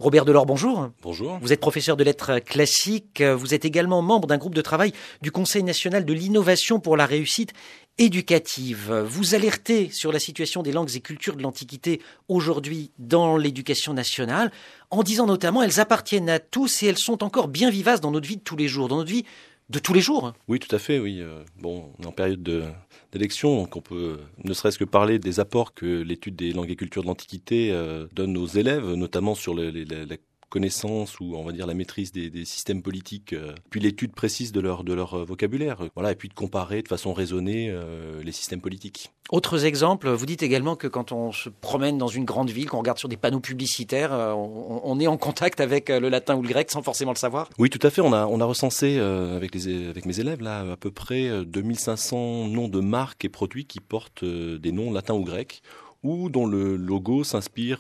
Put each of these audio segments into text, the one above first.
Robert Delors, bonjour. Bonjour. Vous êtes professeur de lettres classiques. Vous êtes également membre d'un groupe de travail du Conseil national de l'innovation pour la réussite éducative. Vous alertez sur la situation des langues et cultures de l'Antiquité aujourd'hui dans l'éducation nationale, en disant notamment elles appartiennent à tous et elles sont encore bien vivaces dans notre vie de tous les jours, dans notre vie de tous les jours. Oui, tout à fait, oui. On est en période d'élection, donc on peut ne serait-ce que parler des apports que l'étude des langues et cultures de l'Antiquité donne aux élèves, notamment sur la connaissance ou on va dire la maîtrise des systèmes politiques, puis l'étude précise de leur vocabulaire, et puis de comparer de façon raisonnée les systèmes politiques. Autres exemples, vous dites également que quand on se promène dans une grande ville, qu'on regarde sur des panneaux publicitaires, on est en contact avec le latin ou le grec sans forcément le savoir. Oui, tout à fait. On a recensé avec mes élèves là à peu près 2500 noms de marques et produits qui portent des noms latins ou grecs, ou dont le logo s'inspire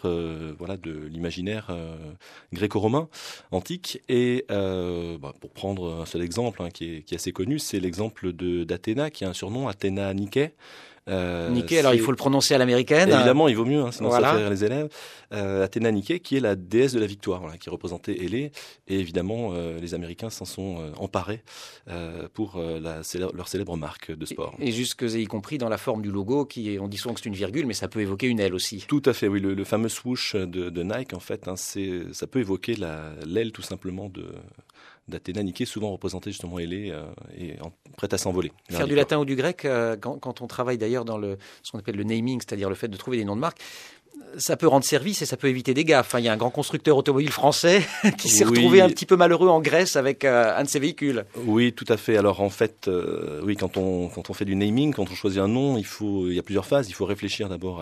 de l'imaginaire gréco-romain antique. Et pour prendre un seul exemple qui est assez connu, c'est l'exemple d'Athéna, qui a un surnom, Athéna Nike. Nike, alors il faut le prononcer à l'américaine. Évidemment, il vaut mieux, sinon ça fait rire les élèves. Athéna Nike, qui est la déesse de la victoire, qui représentait Hélé. Et évidemment, les Américains s'en sont emparés pour leur célèbre marque de sport. Et jusque y compris dans la forme du logo, on dit souvent que c'est une virgule, mais ça peut évoquer une aile aussi. Tout à fait, oui. Le fameux swoosh de Nike, en fait, ça peut évoquer l'aile tout simplement d'Athéna Nike, souvent représentée justement Hélé et prête à s'envoler. Faire du latin ou du grec, quand on travaille d'ailleurs dans ce qu'on appelle le naming, c'est-à-dire le fait de trouver des noms de marques, ça peut rendre service et ça peut éviter des gaffes. Il y a un grand constructeur automobile français qui s'est retrouvé un petit peu malheureux en Grèce avec un de ses véhicules. Oui, tout à fait. Alors en fait, quand on fait du naming, quand on choisit un nom, il y a plusieurs phases. Il faut réfléchir d'abord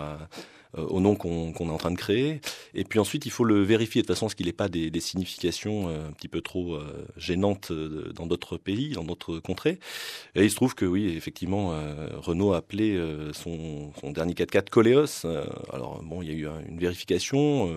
au nom qu'on est en train de créer, et puis ensuite il faut le vérifier de façon à ce qu'il n'ait pas des significations un petit peu trop gênantes dans d'autres pays, dans d'autres contrées. Et il se trouve que oui, effectivement, Renault a appelé son dernier 4x4 Koleos. Il y a eu une vérification,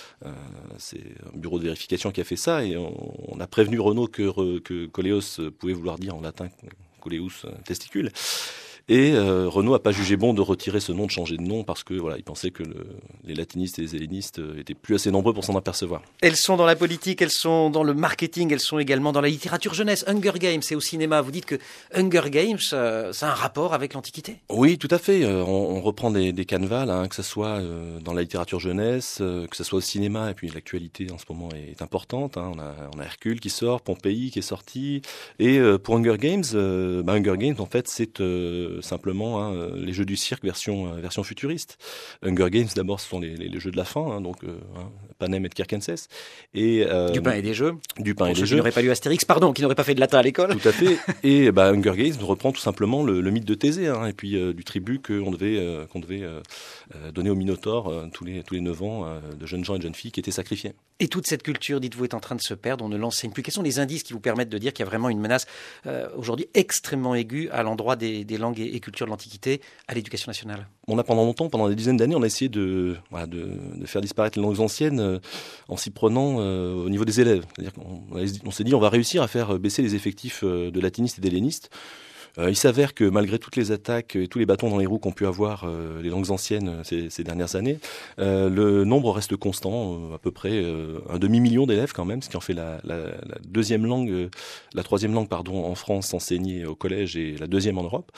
c'est un bureau de vérification qui a fait ça, et on a prévenu Renault que Koleos pouvait vouloir dire en latin Coleus testicule. Et Renault n'a pas jugé bon de retirer ce nom, de changer de nom, parce que il pensait que les latinistes et les hellénistes étaient plus assez nombreux pour s'en apercevoir. Elles sont dans la politique, elles sont dans le marketing, elles sont également dans la littérature jeunesse. Hunger Games, c'est au cinéma. Vous dites que Hunger Games, ça a un rapport avec l'Antiquité ? Oui, tout à fait. On reprend des canevas, que ce soit dans la littérature jeunesse, que ce soit au cinéma, et puis l'actualité en ce moment est importante. On a Hercule qui sort, Pompéi qui est sorti. Et pour Hunger Games, en fait, c'est simplement les jeux du cirque version futuriste. Hunger Games, d'abord, ce sont les jeux de la faim, Panem et Circenses. Et du pain et des jeux. Du pain et des jeux. Qui n'auraient pas lu Astérix, qui n'auraient pas fait de latin à l'école. Tout à fait. Et Hunger Games reprend tout simplement le mythe de Thésée, et puis du tribut qu'on devait donner au Minotaure tous les 9 ans, de jeunes gens et de jeunes filles qui étaient sacrifiés. Et toute cette culture, dites-vous, est en train de se perdre, on ne l'enseigne plus. Quels sont les indices qui vous permettent de dire qu'il y a vraiment une menace aujourd'hui extrêmement aiguë à l'endroit des langues et cultures de l'Antiquité à l'éducation nationale ? On a pendant des dizaines d'années, on a essayé de faire disparaître les langues anciennes en s'y prenant au niveau des élèves. C'est-à-dire qu'on s'est dit on va réussir à faire baisser les effectifs de latinistes et d'hellénistes. Il s'avère que malgré toutes les attaques et tous les bâtons dans les roues qu'ont pu avoir les langues anciennes ces dernières années, le nombre reste constant, à peu près un demi-million d'élèves quand même, ce qui en fait la troisième langue en France enseignée au collège et la deuxième en Europe.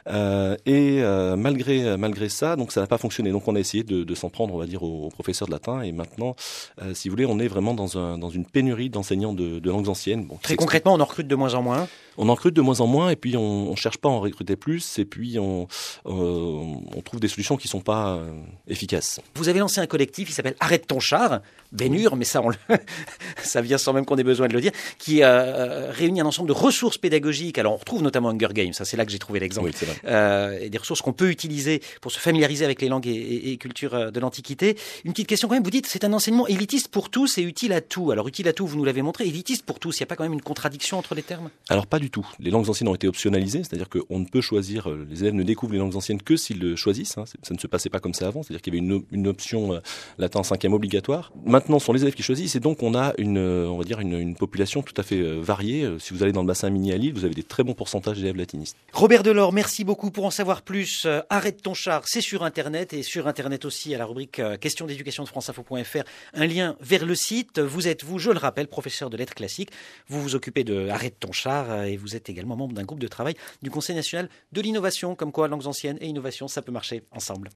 Malgré ça, donc ça n'a pas fonctionné. Donc on a essayé de s'en prendre, on va dire, aux professeurs de latin, et maintenant, si vous voulez, on est vraiment dans une pénurie d'enseignants de langues anciennes. Très concrètement, on en recrute de moins en moins. On en recrute de moins en moins, et puis on cherche pas à en recruter plus, et puis on trouve des solutions qui sont pas efficaces. Vous avez lancé un collectif, il s'appelle Arrête ton char, Bénure, mais ça ça vient sans même qu'on ait besoin de le dire, qui réunit un ensemble de ressources pédagogiques. Alors on retrouve notamment Hunger Games, ça c'est là que j'ai trouvé l'exemple, oui, c'est vrai. Et des ressources qu'on peut utiliser pour se familiariser avec les langues et cultures de l'Antiquité. Une petite question quand même, vous dites c'est un enseignement élitiste pour tous et utile à tout. Alors utile à tout, vous nous l'avez montré, élitiste pour tous, il n'y a pas quand même une contradiction entre les termes ? Alors pas du tout. Les langues anciennes ont été optionnalisées, généralisé, c'est-à-dire qu'on ne peut choisir, les élèves ne découvrent les langues anciennes que s'ils le choisissent. Ça ne se passait pas comme ça avant, c'est-à-dire qu'il y avait une option latin 5e obligatoire. Maintenant, ce sont les élèves qui choisissent et donc on a une population tout à fait variée. Si vous allez dans le bassin minier à Lille, vous avez des très bons pourcentages d'élèves latinistes. Robert Delors, merci beaucoup. Pour en savoir plus, Arrête ton char, c'est sur Internet et sur Internet aussi à la rubrique questions d'éducation de franceinfo.fr, un lien vers le site. Vous êtes, je le rappelle, professeur de lettres classiques. Vous vous occupez de Arrête ton char et vous êtes également membre d'un groupe de travail du Conseil national de l'innovation, comme quoi langues anciennes et innovation, ça peut marcher ensemble.